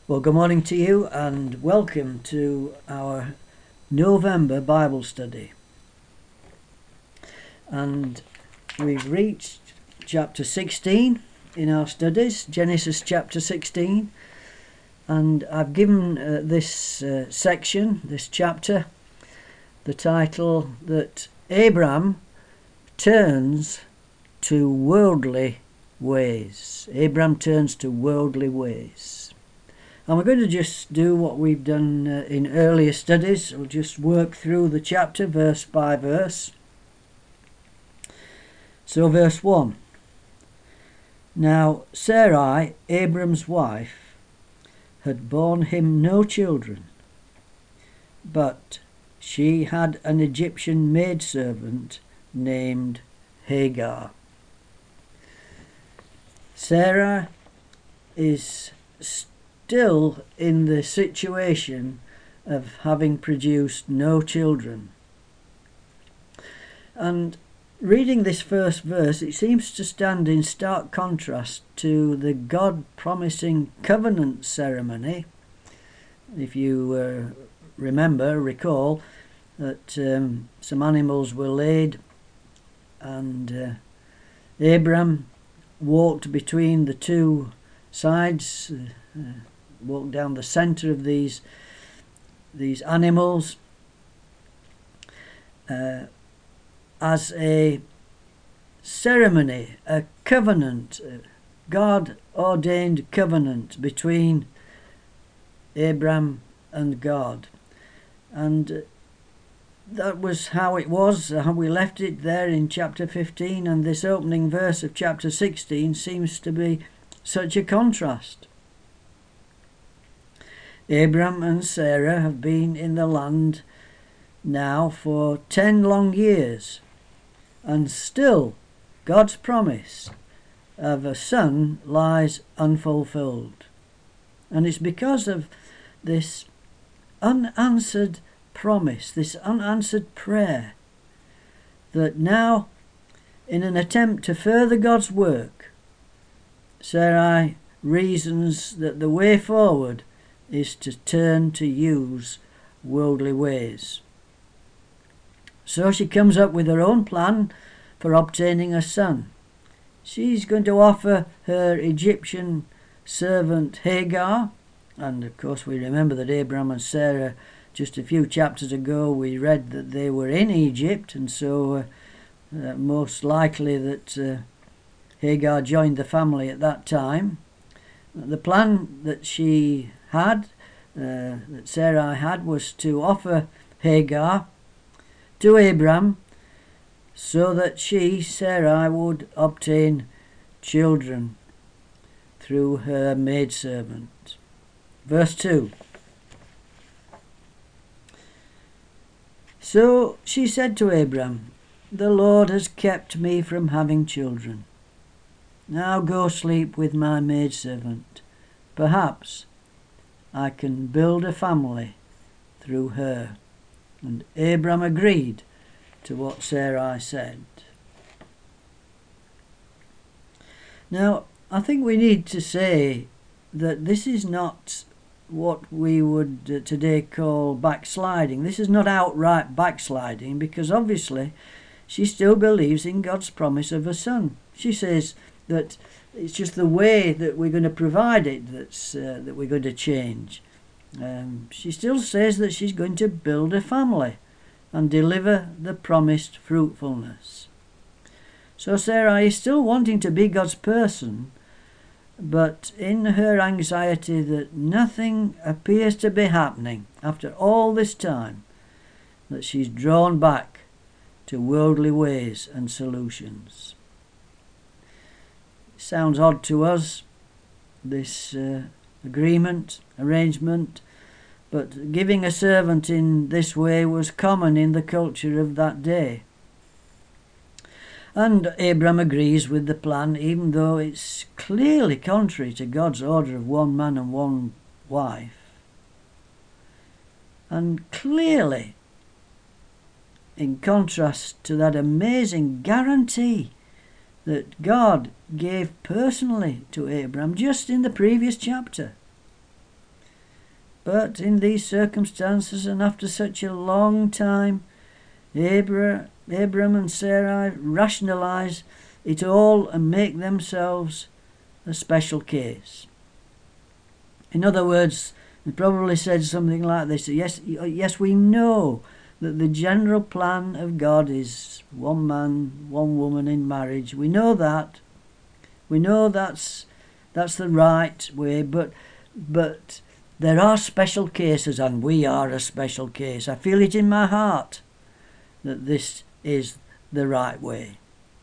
Well, good morning to you and welcome to our November Bible study. And we've reached chapter 16 in our studies, Genesis chapter 16. And I've given this section, this chapter, the title that Abram turns to worldly ways. Abram turns to worldly ways. And we're going to just do what we've done in earlier studies. We'll just work through the chapter verse by verse. So verse 1. Now Sarai, Abram's wife, had borne him no children, but she had an Egyptian maidservant named Hagar. Sarah is still in the situation of having produced no children. And reading this first verse, it seems to stand in stark contrast to the God-promising covenant ceremony. If you recall that some animals were laid and Abram walked between the two sides, walked down the centre of these animals as a ceremony, a covenant, a God-ordained covenant between Abram and God. And that was how it was, how we left it there in chapter 15, and this opening verse of chapter 16 seems to be such a contrast. Abram and Sarah have been in the land now for 10 long years, and still God's promise of a son lies unfulfilled. And it's because of this unanswered promise, this unanswered prayer, that now, in an attempt to further God's work, Sarai reasons that the way forward is to turn to use worldly ways. So she comes up with her own plan for obtaining a son. She's going to offer her Egyptian servant Hagar, and of course we remember that Abraham and Sarah, just a few chapters ago, we read that they were in Egypt, and so most likely that Hagar joined the family at that time. The plan that she had, that Sarai had, was to offer Hagar to Abram so that she, Sarai, would obtain children through her maidservant. Verse 2. So she said to Abram, "The Lord has kept me from having children. Now go sleep with my maidservant. Perhaps I can build a family through her." And Abram agreed to what Sarai said. Now, I think we need to say that this is not what we would today call backsliding. This is not outright backsliding, because obviously she still believes in God's promise of a son. She says that it's just the way that we're going to provide it that we're going to change. She still says that she's going to build a family and deliver the promised fruitfulness. So Sarah is still wanting to be God's person, but in her anxiety that nothing appears to be happening after all this time, that she's drawn back to worldly ways and solutions. It sounds odd to us, this arrangement, but giving a servant in this way was common in the culture of that day. And Abram agrees with the plan, even though it's clearly contrary to God's order of one man and one wife. And clearly in contrast to that amazing guarantee that God gave personally to Abraham just in the previous chapter. But in these circumstances, and after such a long time, Abram and Sarai rationalise it all and make themselves a special case. In other words, they probably said something like this: yes, we know that the general plan of God is one man, one woman in marriage. We know that. We know that's the right way, but there are special cases, and we are a special case. I feel it in my heart that this is the right way.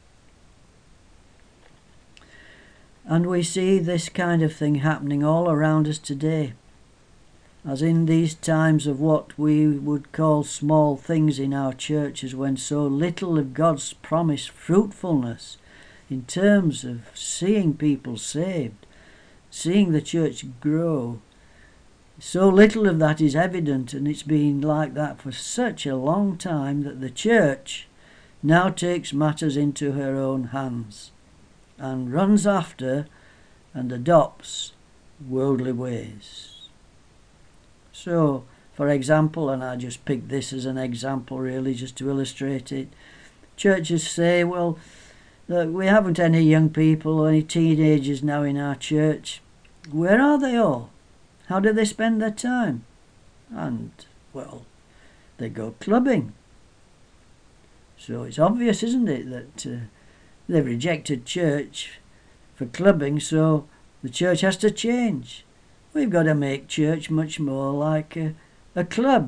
And we see this kind of thing happening all around us today. As in these times of what we would call small things in our churches, when so little of God's promised fruitfulness in terms of seeing people saved, seeing the church grow, so little of that is evident, and it's been like that for such a long time that the church now takes matters into her own hands and runs after and adopts worldly ways. So, for example, and I just picked this as an example really just to illustrate it, churches say, well, look, we haven't any young people or any teenagers now in our church. Where are they all? How do they spend their time? And, well, they go clubbing. So it's obvious, isn't it, that they've rejected church for clubbing, so the church has to change. We've got to make church much more like a club.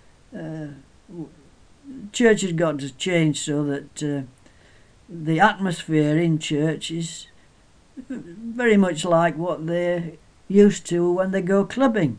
Church has got to change so that the atmosphere in church is very much like what they're used to when they go clubbing.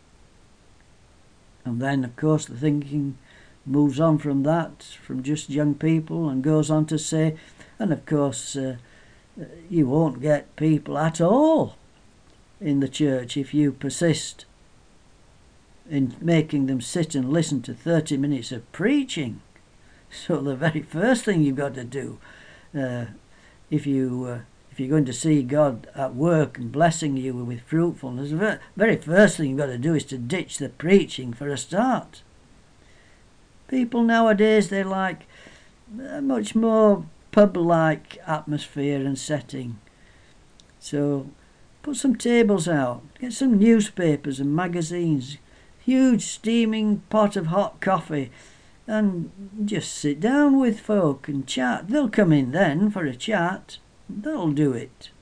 And then, of course, the thinking moves on from that, from just young people, and goes on to say, and of course, you won't get people at all in the church if you persist in making them sit and listen to 30 minutes of preaching. So the very first thing you've got to do, if you're going to see God at work and blessing you with fruitfulness, the very first thing you've got to do is to ditch the preaching for a start. People nowadays, they like a much more pub-like atmosphere and setting. So put some tables out, get some newspapers and magazines, huge steaming pot of hot coffee, and just sit down with folk and chat. They'll come in then for a chat. They'll do it.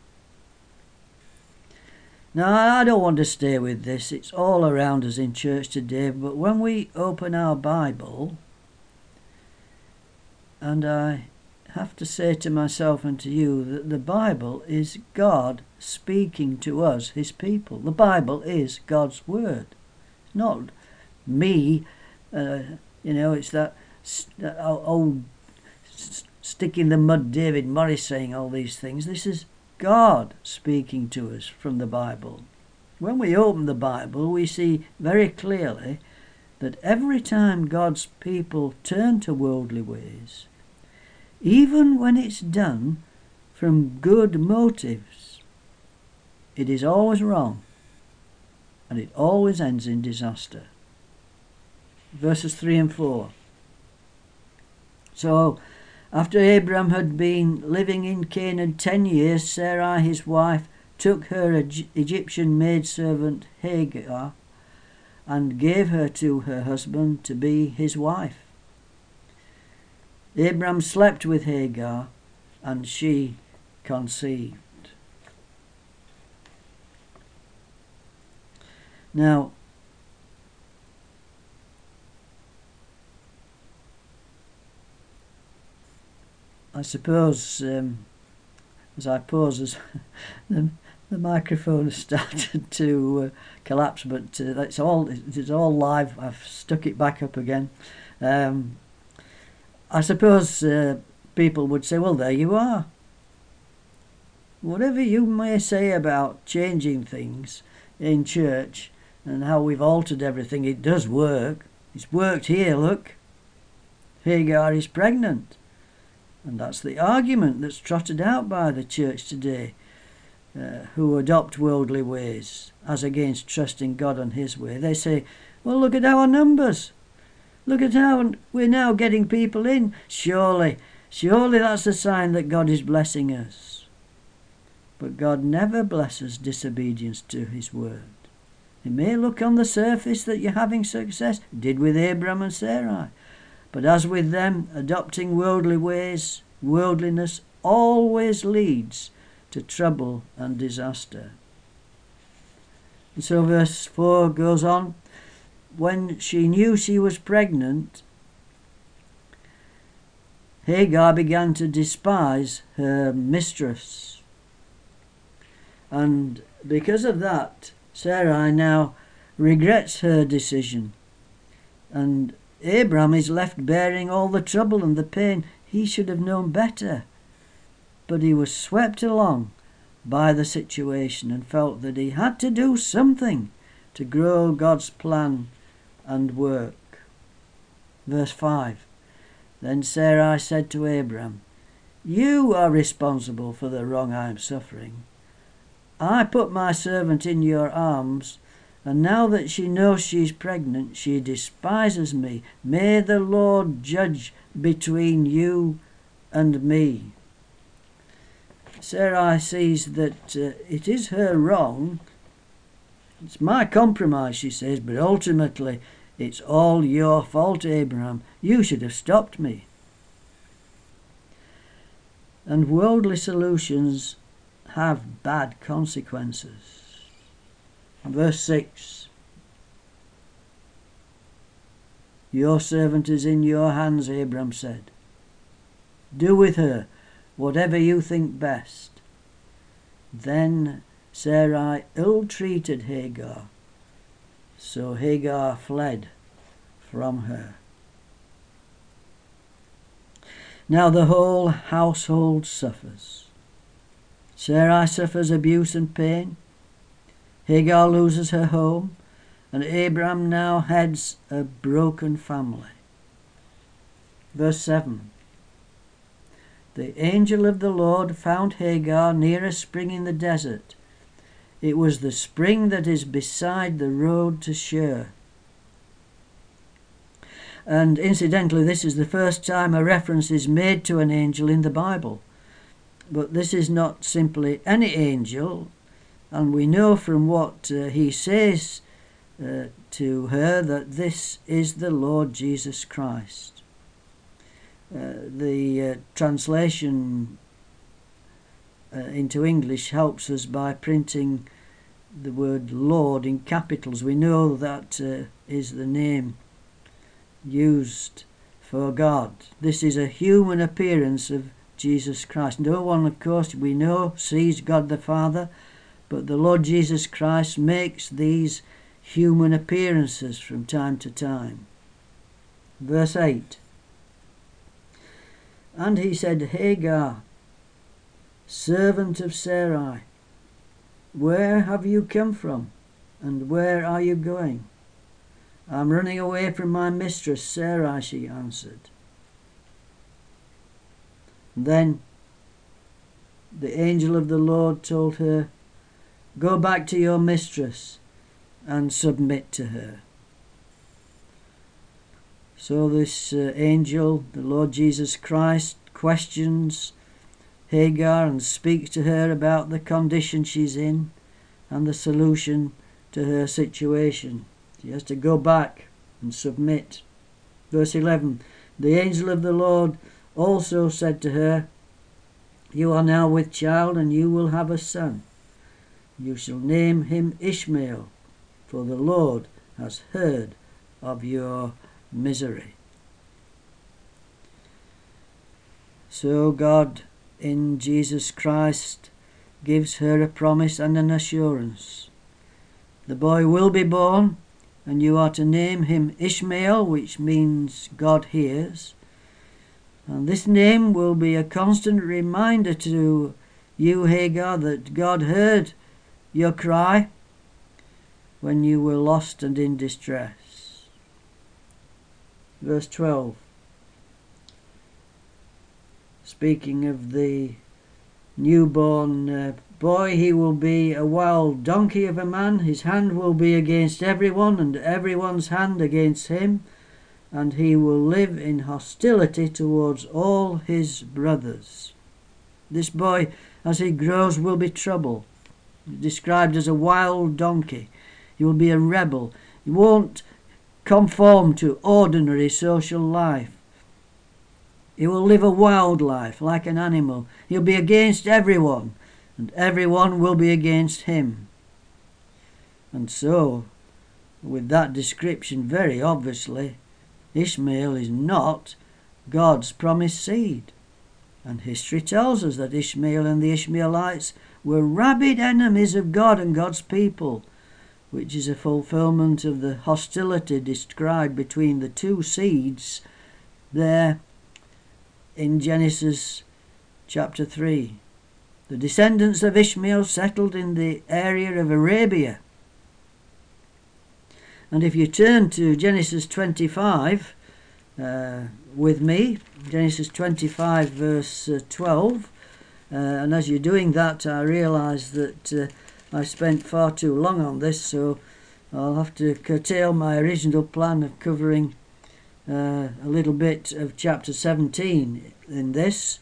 Now, I don't want to stay with this. It's all around us in church today. But when we open our Bible, and I have to say to myself and to you that the Bible is God speaking to us, his people. The Bible is God's word. It's not me, it's that old stick in the mud David Morris saying all these things. This is God speaking to us from the Bible. When we open the Bible, we see very clearly that every time God's people turn to worldly ways, even when it's done from good motives, it is always wrong, and it always ends in disaster. Verses 3 and 4. So, after Abram had been living in Canaan 10 years, Sarai his wife took her Egyptian maidservant Hagar and gave her to her husband to be his wife. Abram slept with Hagar, and she conceived. Now, I suppose as I pause, the microphone has started to collapse, but it's all live. I've stuck it back up again. I suppose people would say, well, there you are. Whatever you may say about changing things in church and how we've altered everything, it does work. It's worked here, look. Hagar is pregnant. And that's the argument that's trotted out by the church today. who adopt worldly ways as against trusting God and his way. They say, well, look at our numbers. Look at how we're now getting people in. Surely that's a sign that God is blessing us. But God never blesses disobedience to his word. It may look on the surface that you're having success. It did with Abraham and Sarai. But as with them, adopting worldly ways, worldliness always leads to trouble and disaster. And so verse 4 goes on, when she knew she was pregnant, Hagar began to despise her mistress. And because of that, Sarai now regrets her decision. And Abraham is left bearing all the trouble and the pain. He should have known better. But he was swept along by the situation and felt that he had to do something to grow God's plan and work. Verse 5. Then Sarai said to Abraham, you are responsible for the wrong I am suffering. I put my servant in your arms, and now that she knows she's pregnant, she despises me. May the Lord judge between you and me. Sarai sees that it is her wrong. It's my compromise, she says, but ultimately it's all your fault, Abraham. You should have stopped me. And worldly solutions have bad consequences. Verse 6. Your servant is in your hands, Abraham said. Do with her whatever you think best. Then Sarai ill-treated Hagar, so Hagar fled from her. Now the whole household suffers. Sarai suffers abuse and pain. Hagar loses her home, and Abraham now heads a broken family. Verse 7. The angel of the Lord found Hagar near a spring in the desert. It was the spring that is beside the road to Shur. And incidentally, this is the first time a reference is made to an angel in the Bible. But this is not simply any angel, and we know from what he says to her that this is the Lord Jesus Christ. The translation into English helps us by printing the word Lord in capitals. We know that is the name used for God. This is a human appearance of Jesus Christ. No one, of course, we know sees God the Father, but the Lord Jesus Christ makes these human appearances from time to time. Verse 8. And he said, Hagar, servant of Sarai, where have you come from, and where are you going? I'm running away from my mistress Sarai, she answered. Then the angel of the Lord told her, go back to your mistress and submit to her. So this angel, the Lord Jesus Christ, questions Hagar and speaks to her about the condition she's in and the solution to her situation. She has to go back and submit. Verse 11. The angel of the Lord also said to her, you are now with child, and you will have a son. You shall name him Ishmael, for the Lord has heard of your misery. So God in Jesus Christ gives her a promise and an assurance. The boy will be born, and you are to name him Ishmael, which means God hears. And this name will be a constant reminder to you, Hagar, that God heard your cry when you were lost and in distress. Verse 12. Speaking of the newborn boy, he will be a wild donkey of a man. His hand will be against everyone, and everyone's hand against him, and he will live in hostility towards all his brothers. This boy, as he grows, will be trouble. Described as a wild donkey. He will be a rebel. He won't conform to ordinary social life. He will live a wild life, like an animal. He'll be against everyone, and everyone will be against him. And so, with that description, very obviously, Ishmael is not God's promised seed. And history tells us that Ishmael and the Ishmaelites were rabid enemies of God and God's people, which is a fulfillment of the hostility described between the two seeds there in Genesis chapter 3. The descendants of Ishmael settled in the area of Arabia. And if you turn to Genesis 25 with me, Genesis 25 verse 12, and as you're doing that, I realise that I spent far too long on this, so I'll have to curtail my original plan of covering a little bit of chapter 17 in this,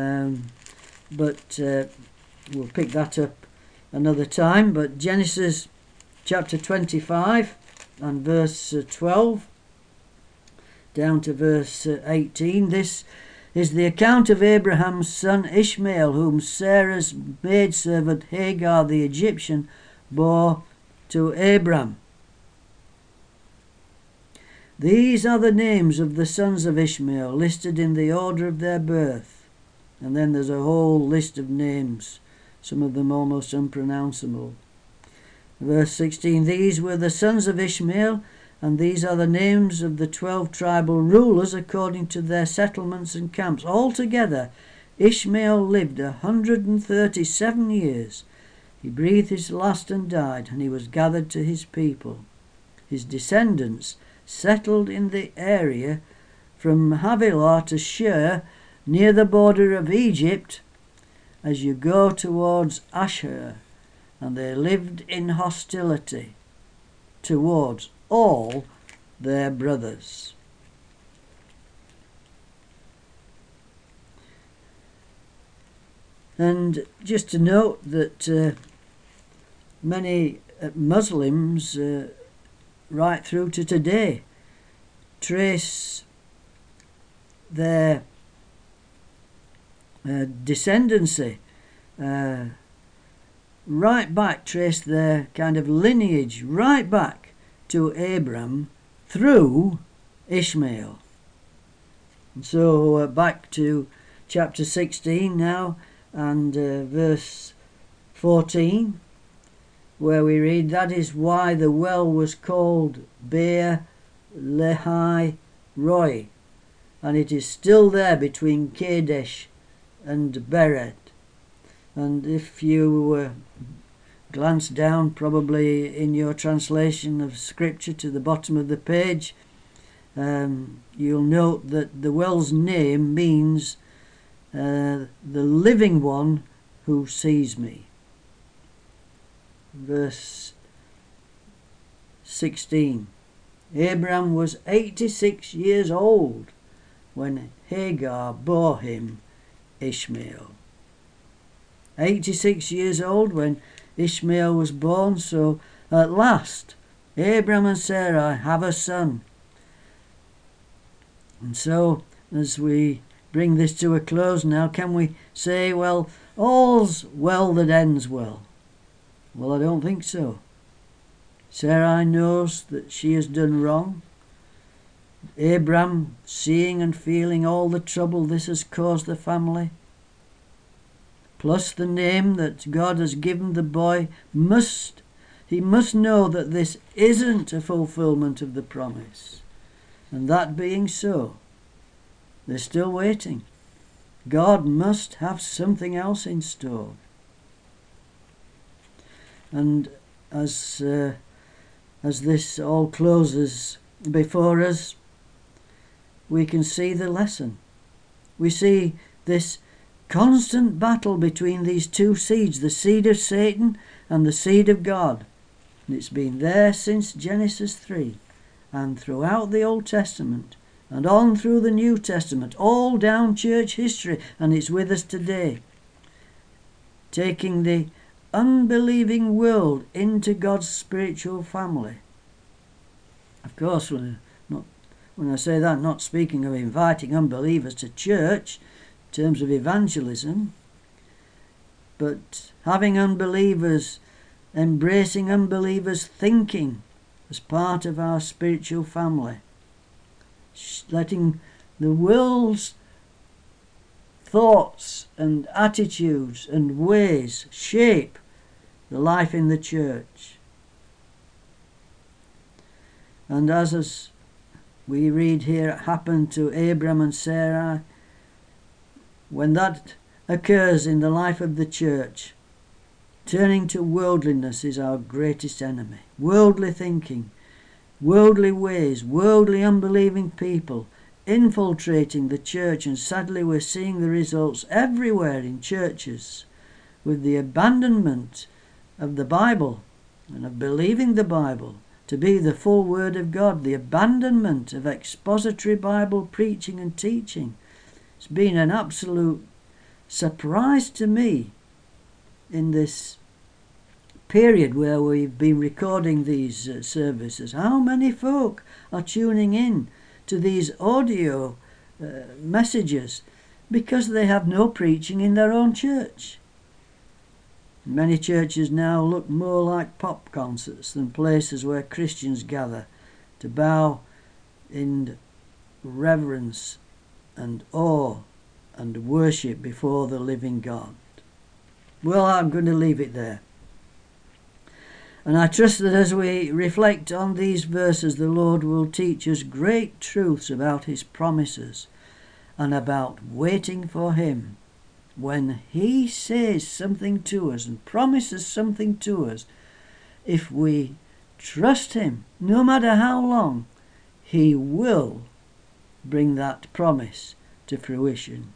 but we'll pick that up another time. But Genesis chapter 25 and verse 12 down to verse 18, this is the account of Abraham's son Ishmael, whom Sarah's maidservant Hagar the Egyptian bore to Abram. These are the names of the sons of Ishmael, listed in the order of their birth. And then there's a whole list of names, some of them almost unpronounceable. Verse 16, these were the sons of Ishmael, and these are the names of the 12 tribal rulers according to their settlements and camps. Altogether, Ishmael lived 137 years. He breathed his last and died, and he was gathered to his people. His descendants settled in the area from Havilah to Shur, near the border of Egypt, as you go towards Ashur, and they lived in hostility towards all their brothers. And just to note that many Muslims right through to today trace their descendancy right back, trace their kind of lineage right back to Abram through Ishmael. And so back to chapter 16 now, and verse 14, where we read, that is why the well was called Beer Lahai Roi, and it is still there between Kadesh and Bered. And if you glance down probably in your translation of scripture to the bottom of the page, you'll note that the well's name means the living one who sees me. Verse 16, Abram was 86 years old when Hagar bore him Ishmael. 86 years old when Ishmael was born, so at last Abram and Sarai have a son. And so as we bring this to a close now, can we say, well, all's well that ends well? Well, I don't think so. Sarai knows that she has done wrong. Abram, seeing and feeling all the trouble this has caused the family, plus the name that God has given the boy, he must know that this isn't a fulfillment of the promise. And that being so, they're still waiting. God must have something else in store. And as this all closes before us, we can see the lesson. We see this constant battle between these two seeds, the seed of Satan and the seed of God. And it's been there since Genesis 3 and throughout the Old Testament and on through the New Testament, all down church history, and it's with us today, taking the unbelieving world into God's spiritual family. Of course, when I say that, I'm not speaking of inviting unbelievers to church in terms of evangelism, but having unbelievers, embracing unbelievers' thinking as part of our spiritual family, letting the world's thoughts and attitudes and ways shape the life in the church. And as we read here, it happened to Abram and Sarai. When that occurs in the life of the church, turning to worldliness is our greatest enemy. Worldly thinking, worldly ways, worldly unbelieving people infiltrating the church, and sadly we're seeing the results everywhere in churches with the abandonment of the Bible and of believing the Bible to be the full Word of God, the abandonment of expository Bible preaching and teaching. It's been an absolute surprise to me in this period where we've been recording these services. How many folk are tuning in to these audio messages because they have no preaching in their own church? Many churches now look more like pop concerts than places where Christians gather to bow in reverence and awe and worship before the living God. Well, I'm going to leave it there. And I trust that as we reflect on these verses, the Lord will teach us great truths about his promises and about waiting for him. When he says something to us and promises something to us, if we trust him, no matter how long, he will bring that promise to fruition.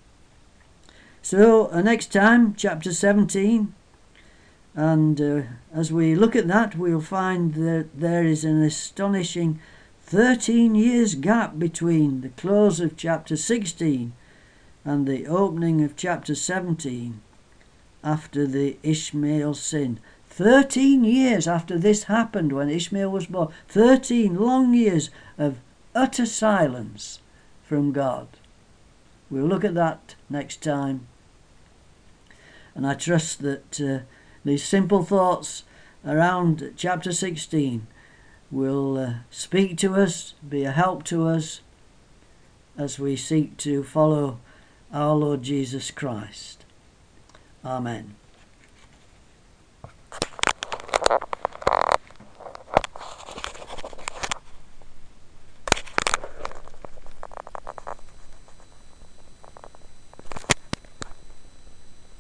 So next time, chapter 17, and as we look at that, we'll find that there is an astonishing 13 years gap between the close of chapter 16 and the opening of chapter 17 after the Ishmael sin. 13 years after this happened, when Ishmael was born. 13 long years of utter silence from God. We'll look at that next time. And I trust that these simple thoughts around chapter 16 will speak to us, be a help to us as we seek to follow our Lord Jesus Christ. Amen.